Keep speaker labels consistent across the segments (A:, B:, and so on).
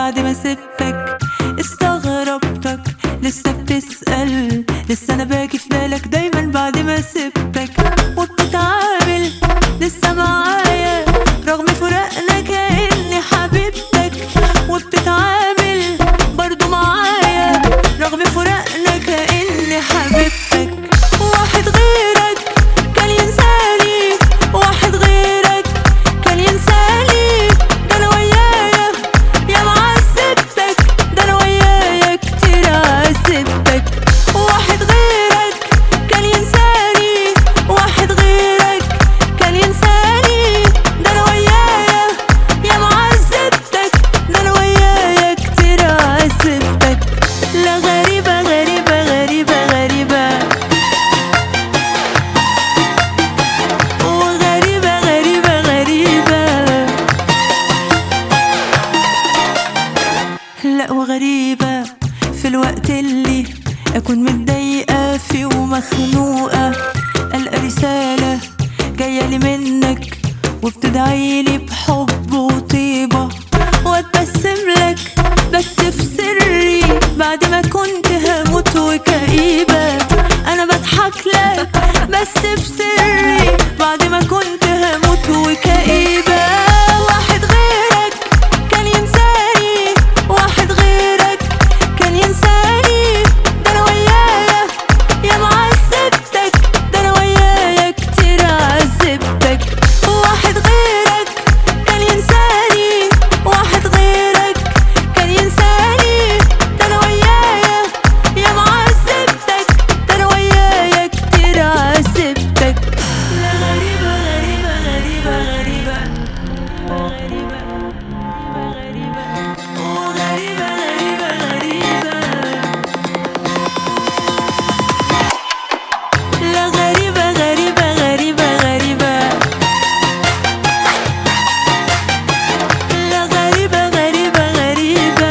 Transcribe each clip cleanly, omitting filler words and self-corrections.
A: بعد ما سبتك. استغربتك لسه بتسأل، لسه انا باجي في بالك دايما بعد ما سبتك. وبتتعامل لسه معايا رغم فراقنا كأني حبيبتك. وبتتعامل برضو معايا رغم فراقنا كأني حبيبتك. واحد غيرك كان ينساني، واحد غيرك كان ينساني. ده انا ويايا يا معذبتك، ده انا ويايا كتير عذبتك. واحد غيرك كان ينساني، واحد غيرك كان ينساني. ده انا ويايا يا معذبتك، ده انا ويايا كتير عذبتك. لا غريبة غريبة غريبة غريبة، وغريبة غريبة غريبة. لا وغريبة في الوقت اللي أكون متضايقة فيه ومخنوقة، ألقى رسالة جاية لي منك وبتدعيلي بحب وطيبة. واتبسم لك بس في سري بعد ما كنت هموت وكئيبة. أنا بضحك لك بس في سري بعد ما كنت هموت وكئيبة. واحد غيرك كان ينساني، واحد غيرك كان ينساني. ده أنا ويايا يا معذبتك، ده أنا ويايا كتير عذبتك. واحد غيرك كان ينساني، واحد غيرك كان ينساني. ده أنا ويايا يا معذبتك، ده أنا ويايا كتير عذبتك. لا غريبة غريبة غريبة غريبة غريبة غريبة، وغريبة غريبة غريبة. لا غريبة غريبة غريبة غريبة، لا غريبة غريبة غريبة.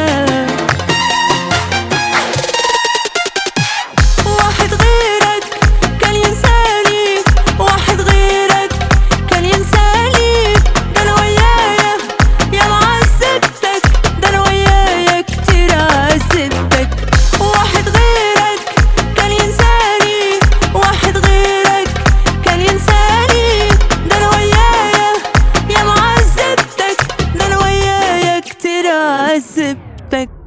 A: واحد غيرك كان ينساني، واحد غيرك كان ينساني. ده أنا ويايا يا معذبتك، ده أنا ويايا كتير عذبتك. واحد غيرك كان ينساني، واحد غيرك كان ينساني. ده أنا ويايا يا معذبتك، ده أنا ويايا كتير عذبتك.